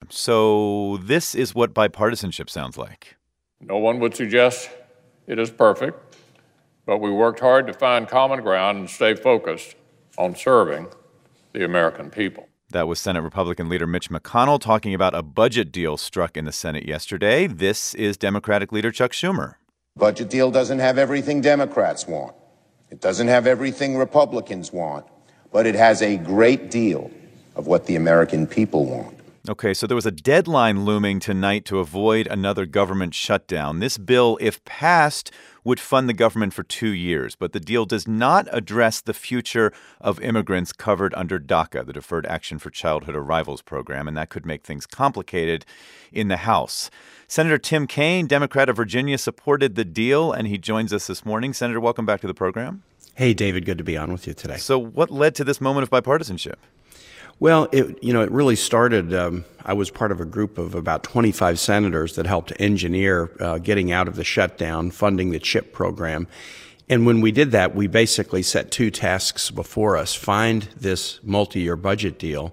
So this is what bipartisanship sounds like. No one would suggest it is perfect, but we worked hard to find common ground and stay focused on serving the American people. That was Senate Republican leader Mitch McConnell talking about a budget deal struck in the Senate yesterday. This is Democratic leader Chuck Schumer. Budget deal doesn't have everything Democrats want. It doesn't have everything Republicans want, but it has a great deal of what the American people want. Okay, so there was a deadline looming tonight to avoid another government shutdown. This bill, if passed, would fund the government for 2 years, but the deal does not address the future of immigrants covered under DACA, the Deferred Action for Childhood Arrivals program, and that could make things complicated in the House. Senator Tim Kaine, Democrat of Virginia, supported the deal, and he joins us this morning. Senator, welcome back to the program. Hey, David, good to be on with you today. So what led to this moment of bipartisanship? Well, it really started, I was part of a group of about 25 senators that helped engineer getting out of the shutdown, funding the CHIP program. And when we did that, we basically set two tasks before us: find this multi-year budget deal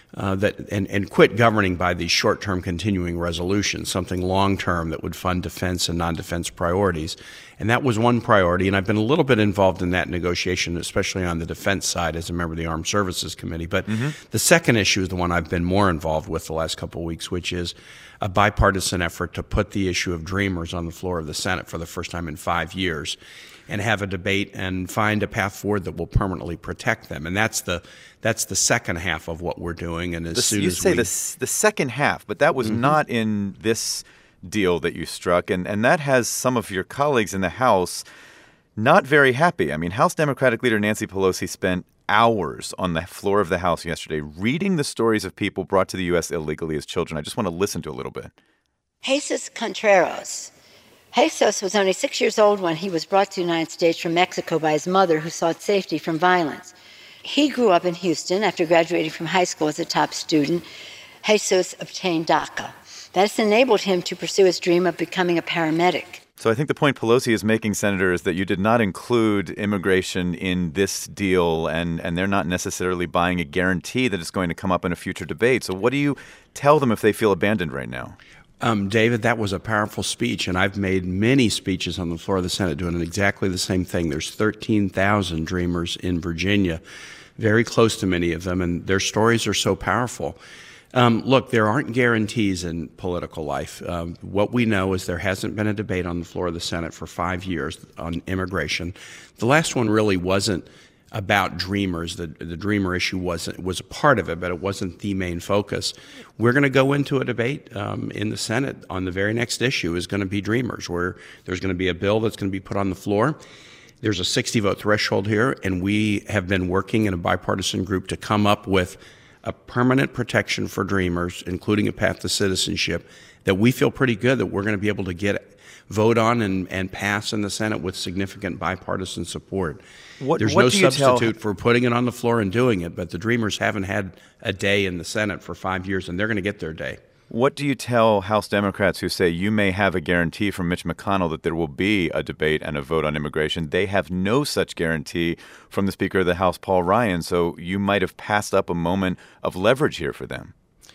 and quit governing by these short-term continuing resolutions, something long-term that would fund defense and non-defense priorities. And that was one priority, and I've been a little bit involved in that negotiation, especially on the defense side as a member of the Armed Services Committee. But the second issue is the one I've been more involved with the last couple of weeks, which is a bipartisan effort to put the issue of Dreamers on the floor of the Senate for the first time in 5 years and have a debate and find a path forward that will permanently protect them. And that's the second half of what we're doing. And as soon as the second half, but that was not in this deal that you struck, and that has some of your colleagues in the House not very happy. I mean, House Democratic leader Nancy Pelosi spent hours on the floor of the House yesterday reading the stories of people brought to the U.S. illegally as children. I just want to listen to a little bit. Jesus Contreras. Jesus was only 6 years old when he was brought to the United States from Mexico by his mother, who sought safety from violence. He grew up in Houston. After graduating from high school as a top student, Jesus obtained DACA. That has enabled him to pursue his dream of becoming a paramedic. So I think the point Pelosi is making, Senator, is that you did not include immigration in this deal, and they're not necessarily buying a guarantee that it's going to come up in a future debate. So what do you tell them if they feel abandoned right now? David, that was a powerful speech, and I've made many speeches on the floor of the Senate doing exactly the same thing. There's 13,000 Dreamers in Virginia, very close to many of them, and their stories are so powerful. Look, there aren't guarantees in political life. What we know is there hasn't been a debate on the floor of the Senate for 5 years on immigration. The last one really wasn't about Dreamers. The Dreamer issue was a part of it, but it wasn't the main focus. We're going to go into a debate in the Senate on the very next issue is going to be Dreamers, where there's going to be a bill that's going to be put on the floor. There's a 60-vote threshold here, and we have been working in a bipartisan group to come up with a permanent protection for Dreamers, including a path to citizenship, that we feel pretty good that we're going to be able to vote on and pass in the Senate with significant bipartisan support. There's no substitute for putting it on the floor and doing it, but the Dreamers haven't had a day in the Senate for 5 years, and they're going to get their day. What do you tell House Democrats who say you may have a guarantee from Mitch McConnell that there will be a debate and a vote on immigration? They have no such guarantee from the Speaker of the House, Paul Ryan, so you might have passed up a moment of leverage here for them.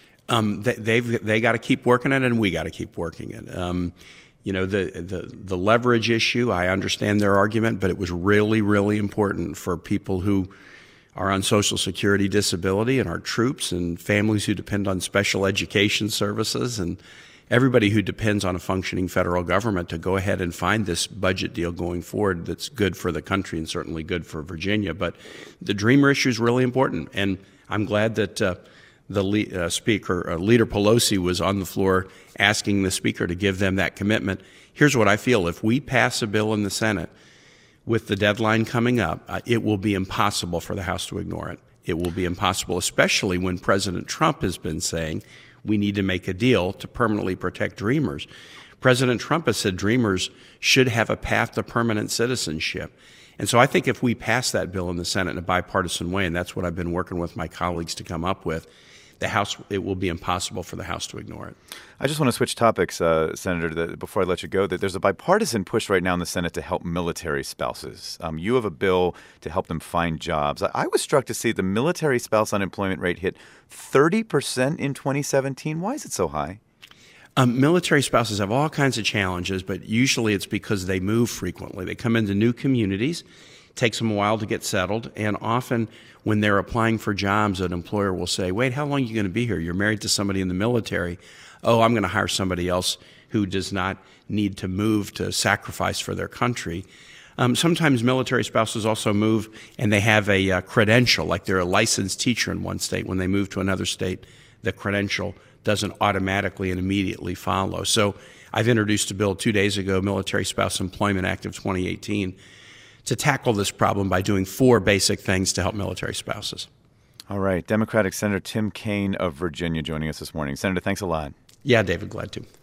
They got to keep working it, and we got to keep working it. The leverage issue, I understand their argument, but it was really, really important for people who are on Social Security disability and our troops and families who depend on special education services and everybody who depends on a functioning federal government to go ahead and find this budget deal going forward that's good for the country and certainly good for Virginia. But the Dreamer issue is really important, and I'm glad that Leader Pelosi was on the floor asking the Speaker to give them that commitment. Here's what I feel. If we pass a bill in the Senate with the deadline coming up, it will be impossible for the House to ignore it. It will be impossible, especially when President Trump has been saying we need to make a deal to permanently protect Dreamers. President Trump has said Dreamers should have a path to permanent citizenship. And so I think if we pass that bill in the Senate in a bipartisan way, and that's what I've been working with my colleagues to come up with, it will be impossible for the House to ignore it. I just want to switch topics, Senator, before I let you go, that there's a bipartisan push right now in the Senate to help military spouses. You have a bill to help them find jobs. I was struck to see the military spouse unemployment rate hit 30% in 2017. Why is it so high? Military spouses have all kinds of challenges, but usually it's because they move frequently. They come into new communities. It takes them a while to get settled, and often when they're applying for jobs, an employer will say, wait, how long are you going to be here? You're married to somebody in the military. Oh, I'm going to hire somebody else who does not need to move to sacrifice for their country. Sometimes military spouses also move and they have a credential, like they're a licensed teacher in one state. When they move to another state, the credential doesn't automatically and immediately follow. So I've introduced a bill 2 days ago, Military Spouse Employment Act of 2018, to tackle this problem by doing 4 basic things to help military spouses. All right. Democratic Senator Tim Kaine of Virginia joining us this morning. Senator, thanks a lot. Yeah, David, glad to.